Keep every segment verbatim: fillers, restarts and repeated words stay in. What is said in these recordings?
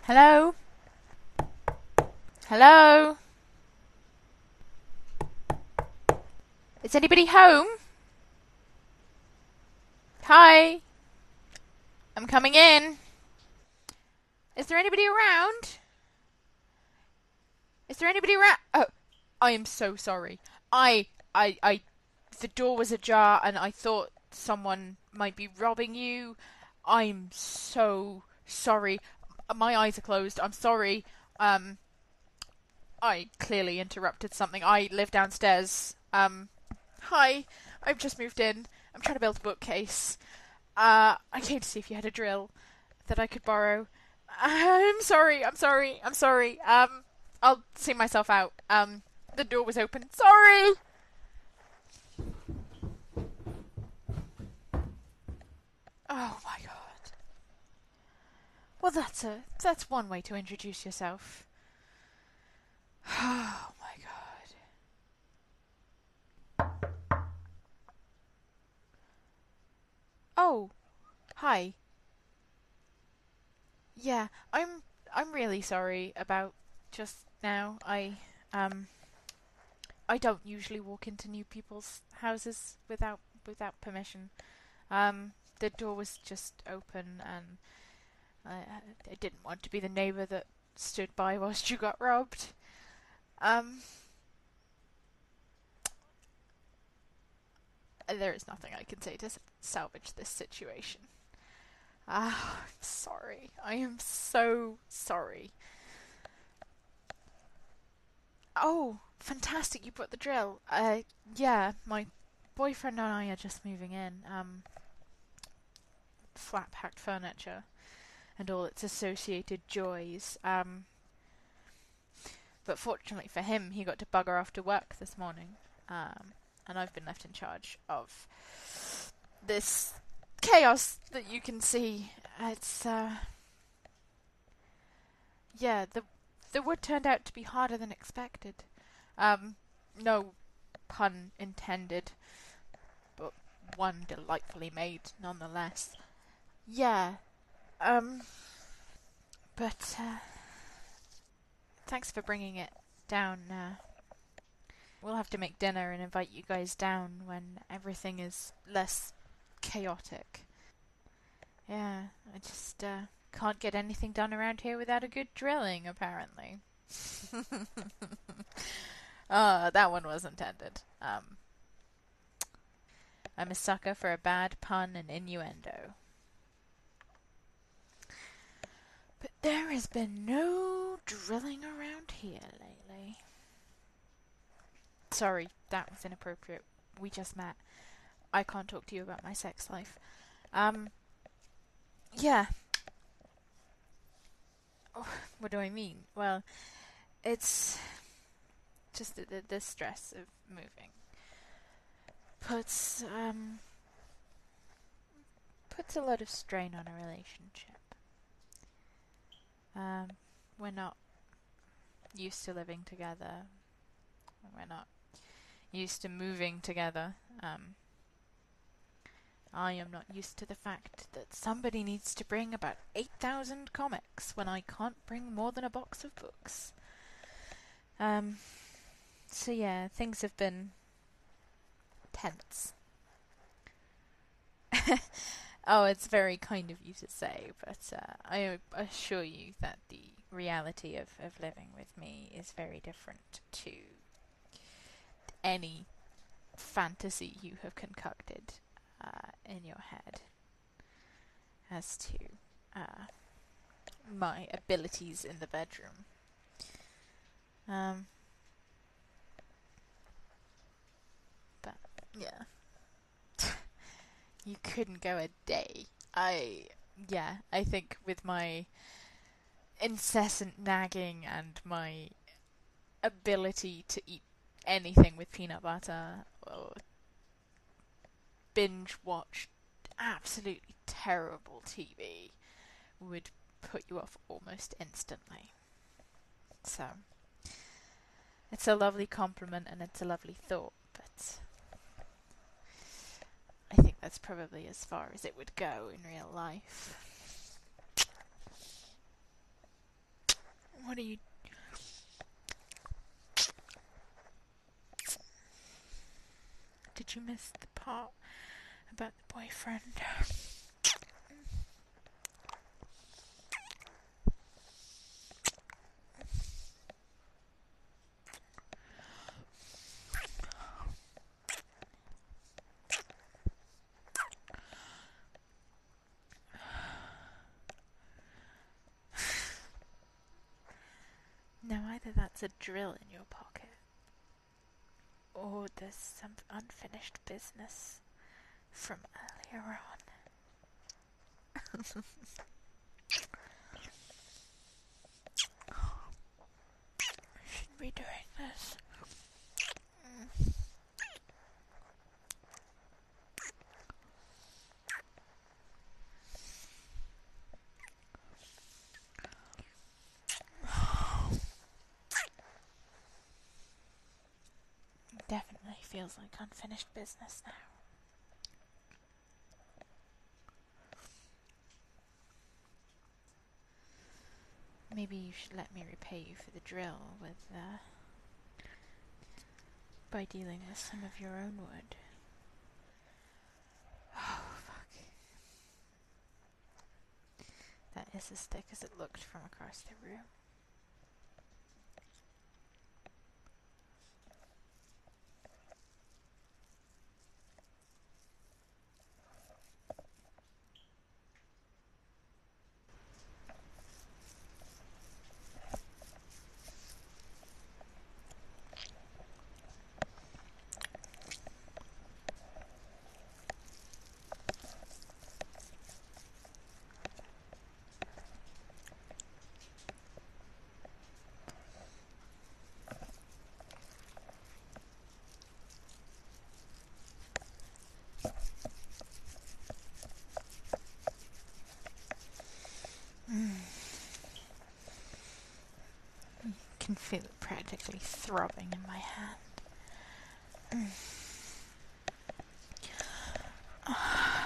Hello? Hello? Is anybody home? Hi? I'm coming in. Is there anybody around? Is there anybody around? Oh, I am so sorry. I, I, I, the door was ajar and I thought someone might be robbing you. I'm so sorry. My eyes are closed. I'm sorry. Um, I clearly interrupted something. I live downstairs. Um, hi. I've just moved in. I'm trying to build a bookcase. Uh, I came to see if you had a drill that I could borrow. I'm sorry. I'm sorry. I'm sorry. Um, I'll see myself out. Um, the door was open. Sorry. Oh my god. Well, that's a that's one way to introduce yourself. Oh my god. Oh, hi. Yeah, I'm I'm really sorry about just now. I um I don't usually walk into new people's houses without without permission. Um, the door was just open, and I, I didn't want to be the neighbour that stood by whilst you got robbed. Um, there is nothing I can say to salvage this situation. Ah, I'm sorry. I am so sorry. Oh, fantastic! You brought the drill. Uh, yeah, my boyfriend and I are just moving in. Um, flat packed furniture and all its associated joys. Um, but fortunately for him, he got to bugger off to work this morning. Um, and I've been left in charge of this chaos that you can see. It's, uh, yeah, the the wood turned out to be harder than expected. Um, no pun intended, but one delightfully made nonetheless. Yeah, um, but, uh, thanks for bringing it down. Uh, we'll have to make dinner and invite you guys down when everything is less chaotic. Yeah, I just uh, can't get anything done around here without a good drilling, apparently. uh, that one was intended. Um, I'm a sucker for a bad pun and innuendo. But there has been no drilling around here lately. Sorry, that was inappropriate. We just met. I can't talk to you about my sex life. Um, yeah. Oh, what do I mean? Well, it's just the, the, the stress of moving puts um puts a lot of strain on a relationship. Um, we're not used to living together. We're not used to moving together. Um, I am not used to the fact that somebody needs to bring about eight thousand comics when I can't bring more than a box of books. Um, so yeah, things have been tense. Oh, it's very kind of you to say, but uh, I assure you that the reality of, of living with me is very different to any fantasy you have concocted uh, in your head as to uh, my abilities in the bedroom. Um, but yeah, you couldn't go a day. I yeah, I think with my incessant nagging and my ability to eat anything with peanut butter or binge watch absolutely terrible T V would put you off almost instantly. So, it's a lovely compliment and it's a lovely thought, but I think that's probably as far as it would go in real life. What are you... Did you miss the part about the boyfriend? No, either that's a drill in your pocket, or there's some unfinished business from earlier on. Should be doing this. Mm. Definitely feels like unfinished business now. Maybe you should let me repay you for the drill with, uh, by dealing with some of your own wood. Oh, fuck. That is as thick as it looked from across the room. I can feel it practically throbbing in my hand. Mm. Oh.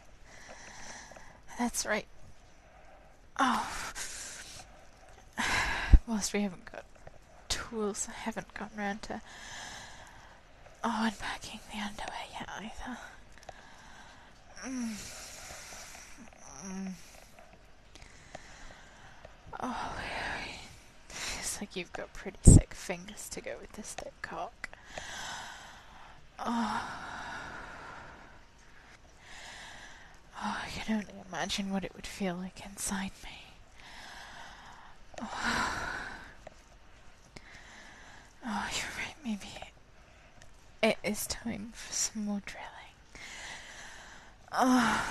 That's right. Oh. Whilst we haven't got tools, I haven't gotten round to oh, unpacking the underwear yet either. Mm. Mm. Oh, feels like you've got pretty thick fingers to go with this thick cock. Oh. Oh, I can only imagine what it would feel like inside me. Oh, oh you're right, maybe it is time for some more drilling. Oh.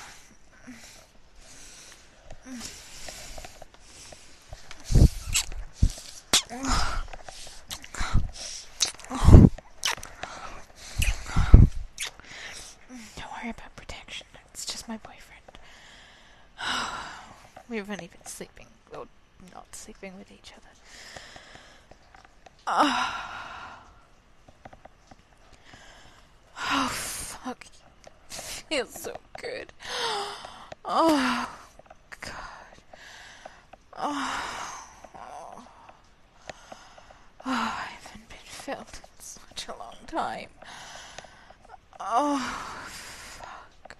Don't worry about protection. It's just my boyfriend. We've only been sleeping, or not sleeping with each other. Oh, oh fuck. Feels so good. Oh, God. Oh, oh. Oh, I haven't been filled in such a long time. Oh, fuck.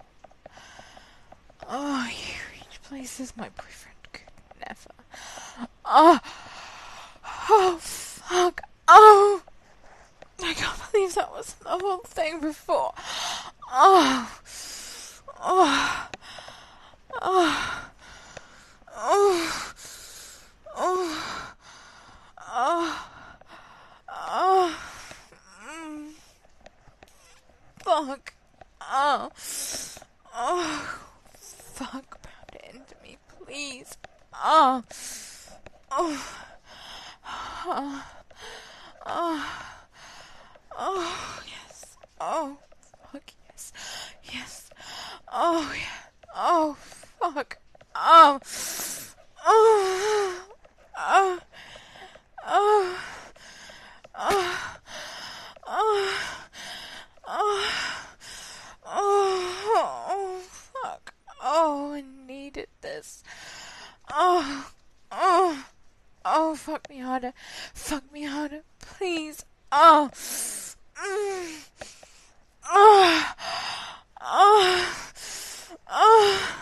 Oh, you reach places my boyfriend could never. Oh, oh, fuck. Oh, I can't believe that was the whole thing before. Oh, oh, oh, oh, oh, oh, oh, mm, fuck. Oh, oh, fuck, pound it into me, please. Oh, oh, oh, oh, oh, yes. Oh, fuck, yes, yes. Oh, yeah. Oh, fuck. Oh, oh, oh, oh, oh, oh, oh, oh, oh, fuck. Oh, I needed this. Oh, oh, Oh, fuck me harder. Fuck me harder. Please. Oh. Mm. Oh. Oh. Oh.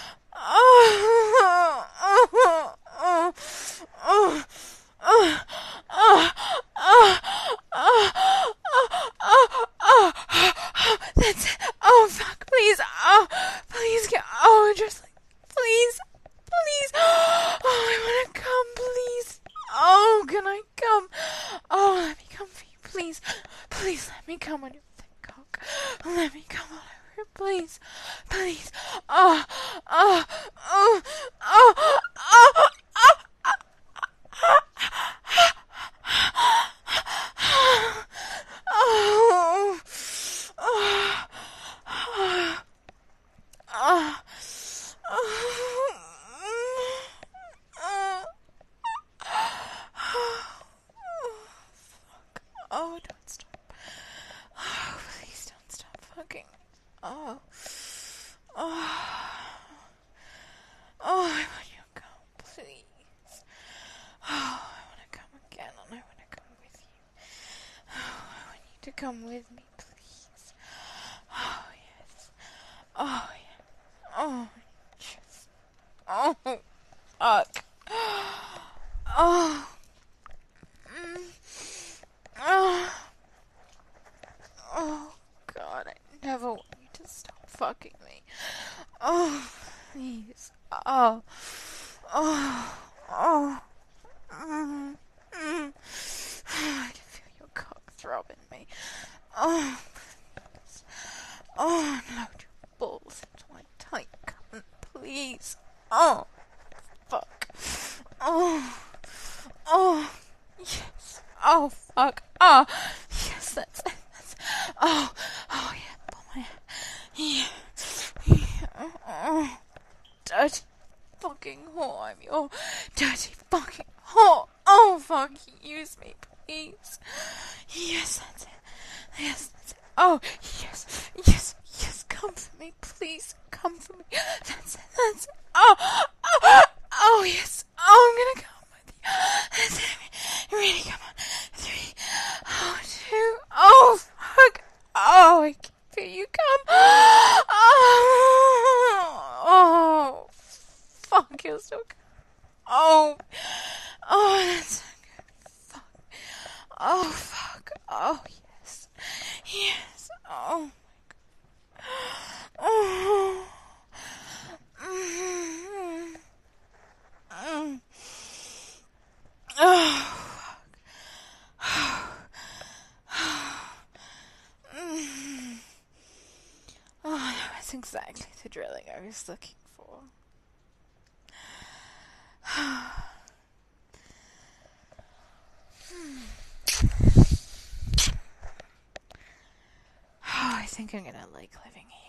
Oh. Oh. Oh. Oh. Oh. Oh. Oh. Oh. Oh. Oh. That's it. Oh, fuck. Please. Oh. Please get. Oh, just like. Please. Please. Oh, I want to come, please. Oh, can I come? Oh, let me come for you, please. Please let me come on your thick cock. Let me come all over it, please. Please. Oh, oh, oh, oh, oh, oh, oh. Oh, oh, oh, oh, oh, don't stop. Oh, please don't stop fucking. Oh, oh, oh, I want you to come, please. Oh, I want to come again, and I want to come with you. Oh, I want you to come with me, please. Oh, yes. Oh, yeah. Oh, yes. Oh, fuck. Oh. Mm. Oh. Oh, God, I never want you to stop fucking me. Oh, please. Oh. Oh. Oh. Mm. Mm. I can feel your cock throbbing me. Oh, please. Oh, load your balls into my tight cunt, please. Oh, fuck. Oh. Oh. Yes. Oh, fuck. Oh. Yes, that's it. That's... Oh. Oh, yeah. Pull my hair. Yeah. Yeah. Oh. Dirty fucking whore. I'm your dirty fucking whore. Oh, fuck. Use me, please. Yes, that's it. Yes, that's it. Oh, yes. Yes. Yes. Come for me, please. Come for me. That's it. That's it. Oh. Oh. Oh, yes. Oh, I'm gonna come with you. That's it. Really, come on. Three. Oh, two. Oh, fuck. Oh, I can feel you come. Oh. Oh. Fuck, you're so good. Oh. Oh, that's so good. Fuck. Oh, fuck. Oh, yes. Yes. Oh, my God. Oh. Mm. Mm. Oh, fuck. Mm. Oh, that was exactly the drilling I was looking for. Oh, I think I'm gonna like living here.